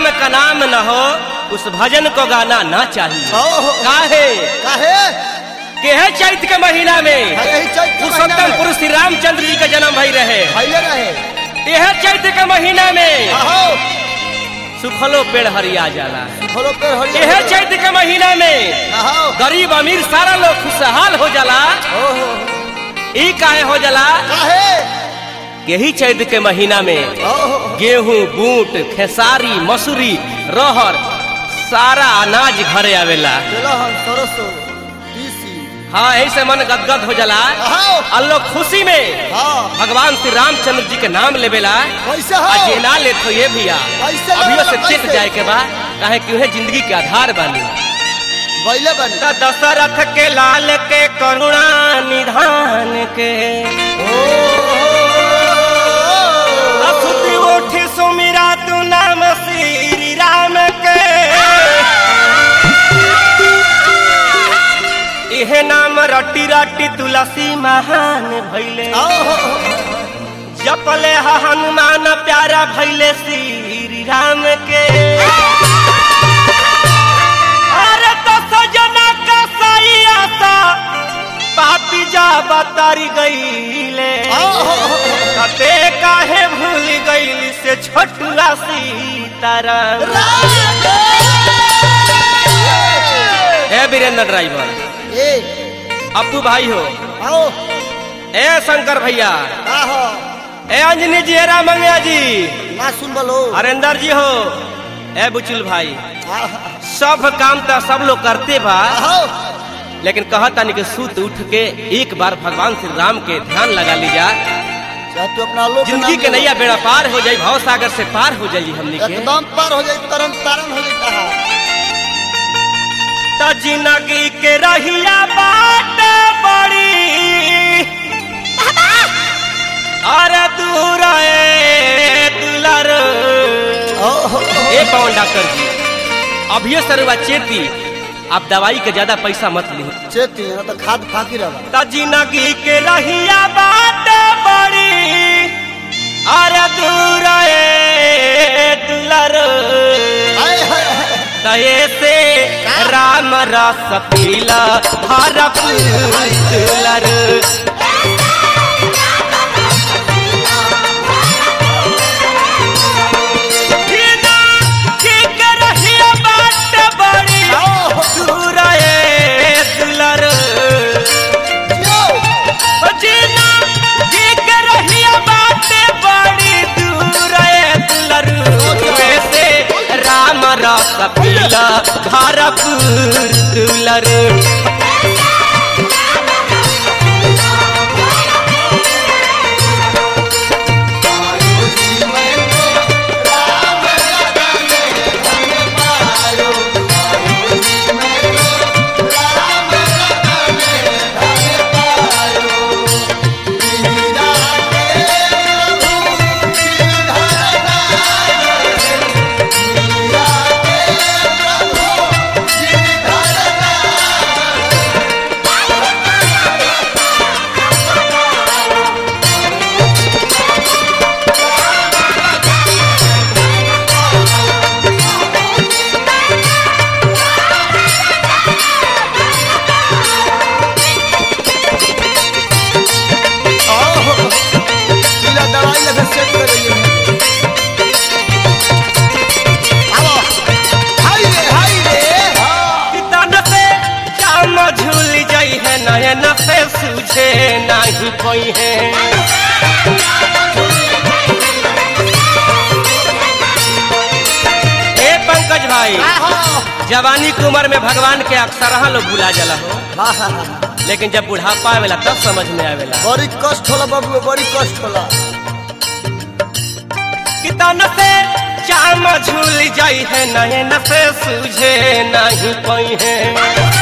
का नाम न हो उस भजन को गाना ना चाहिए। काहे काहे के है चैत के महीना में पुरुषोत्तम पुरुष श्री रामचंद्र जी का जन्म भई रहे। यह चैत के महीना में सुखलो पेड़ हरिया जाला। यह चैत के महीना में गरीब अमीर सारा लोग खुशहाल हो जाला। ई काहे हो जाला? यही चैत के महीना में गेहूं बूट खेसारी मसूरी रहर सारा अनाज घरे आवेला। हाँ यही से मन गदगद हो जाला। लोग खुशी में भगवान श्री रामचंद्र जी के नाम लेवेला। जे ना ले तो ये भैया अभियो से चेत जाए के बाद काहे कि उन्हें जिंदगी के आधार बानी। दशरथ के लाल के करुणा निधान के उठी सुमिरा तू नाम श्री राम के। यह नाम रटी रटी तुलसी महान भैले जपले हनुमान प्यारा भैले श्री राम के। अरे तो सजना का सही आशा पापी जा बतारी गईले कते काहे भूल गईली से छोटुआ सीताराम। ए वीरेंद्र ड्राइवर अप्पू भाई हो ए शंकर भैया ए अंजनी जी राम मंगया जी ना सुन बोलो हरेंद्र जी हो ए बुचुल भाई सब काम तो सब लोग करते बा लेकिन कहता नहीं कि सूत उठ के एक बार भगवान श्री राम के ध्यान लगा लीजा तू अपना लोग जिंदगी के नैया बेड़ा पार हो जाये भाव सागर से पार हो जाये हमने एकदम पार हो जाये तरन तारण हो जाता जिंदगी के रहिया बात बड़ी अरे दूर दुलर। ए पवन डॉक्टर जी अभी सरुआ चेती आप दवाई के ज्यादा पैसा मत ली चेती तो खाद फाकी रहा। जिंदगी के रहिया बात बड़ी अरे दूर दुलर दये से राम रस पीला हर दुलर। कपिला भारपुर दुलर नहीं कोई है। ए पंकज भाई जवानी की उम्र में भगवान के अक्सर लोग भुला जाला हो लेकिन जब बुढ़ापा आवेला तब समझ में आवेला। बड़ी कष्ट होला बाबू बड़ी कष्ट होला। कितना से चाम झूल जाई है नयन से सूझे नहीं कोई है।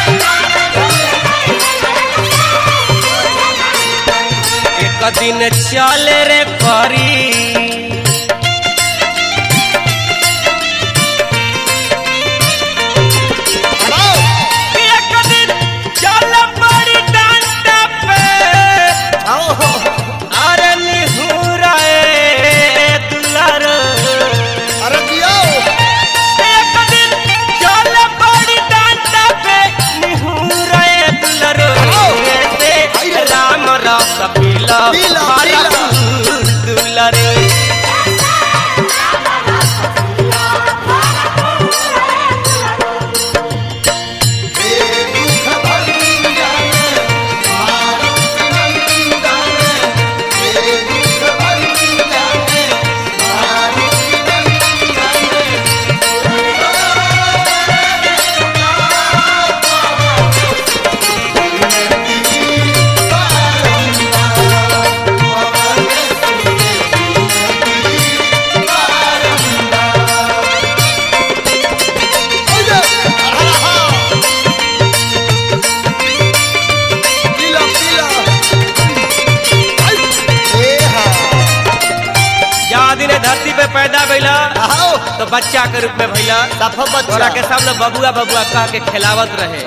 दिन चले रे परी एक दिन चल पड़ी डांटा पे अरे निहुर दुलर। अरे दियो गईला तो बच्चा के रूप में भैला तोरा के सब लोग बबुआ बबुआ कह के खिलावत रहे।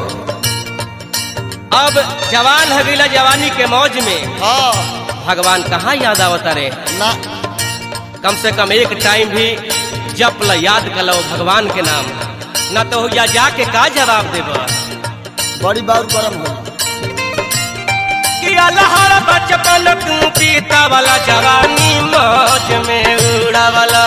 अब जवान हो गईला, जवानी के मौज में भगवान कहाँ याद आवता रे ना। कम से कम एक टाइम भी जप ला, याद कर लो भगवान के नाम, ना तो या जाके का जवाब देब। बड़ी बार गरम हो बचपन तू पीता वाला, जवानी मौज में उड़ा वाला।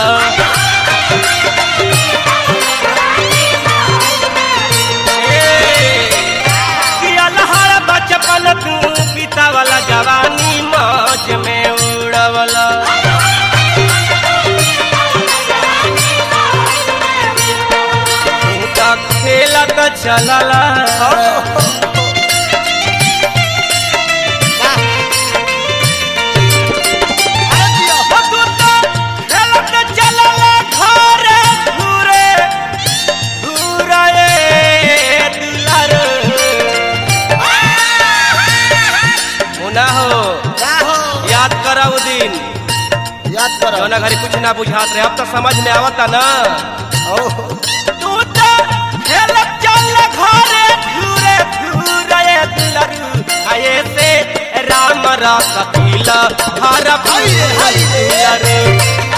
बचपन तू पीता वाला, जवानी मौज में उड़ा वाला। खेला तो चला घरी कुछ ना बुझात रहे। अब तो समझ में आवता ना। तू तो खेल चल घरे घूरे घूरे दुलरू, आए से राम रस पीला हर दुलरू।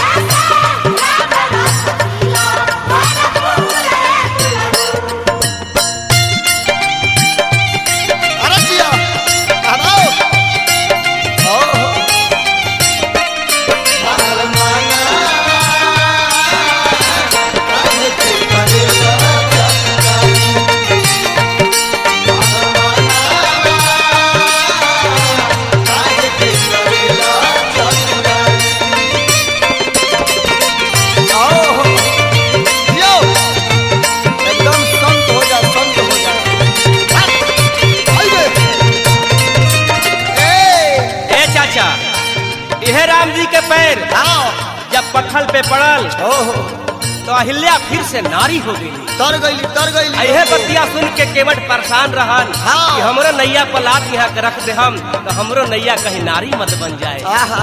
राम जी के पैर जब पत्थर पे पड़ल तो अहिल्या फिर से नारी हो गई, तर गई। यह बतिया सुन के केवट परेशान रहन कि हमरो नैया पर लात यहाँ के रख दे हम, तो हमरो नैया कहीं नारी मत बन जाए।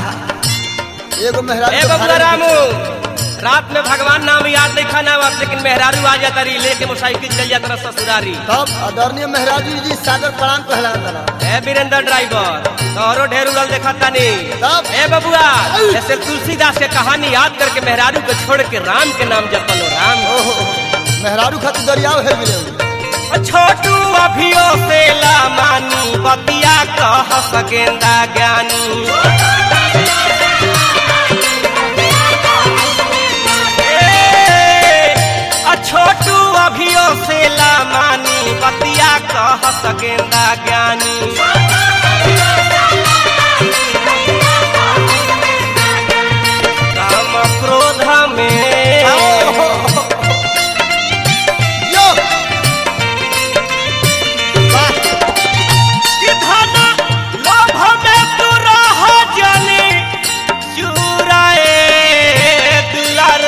एगो रामू रात में भगवान नाम याद नहीं खाना, लेकिन मेहरारू आ जाता रही लेके मोटरसाइकिल चल जाता ससुरारी। तब आदरणीय मेहरारू जी सागर प्रणाम कहला। वीरेंद्र ड्राइवर तोहरो ढेर उड़ल देखा तानी। ए बबुआ जैसे तुलसीदास के कहानी याद करके मेहरारू को छोड़ के राम के नाम जपलो। राम मेहरारू खातिर दरियाव है मिले। छोटू अभियो से ला मानी, बतिया कह सकेंदा ज्ञानी। छोटू अभियो से ला मानी, बतिया कह सकेंदा ज्ञानी। काम क्रोध में लोभ में तू रह जाने चुराए दुलार।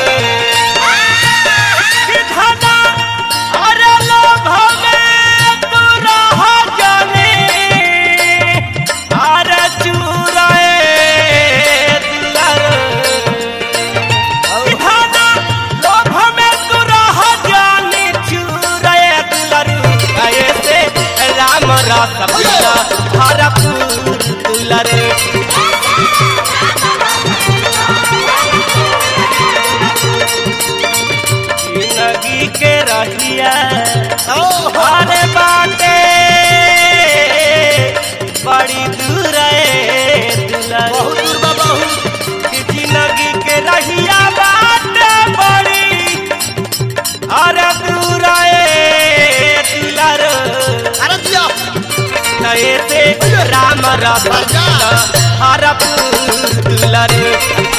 जिंदगी के रहिया अरे बाटे बड़ी दूर बहुत दूर बाबा। जिंदगी के रहिया बाटे बड़ी अरे दूर से राम रस हरपुर दुलर।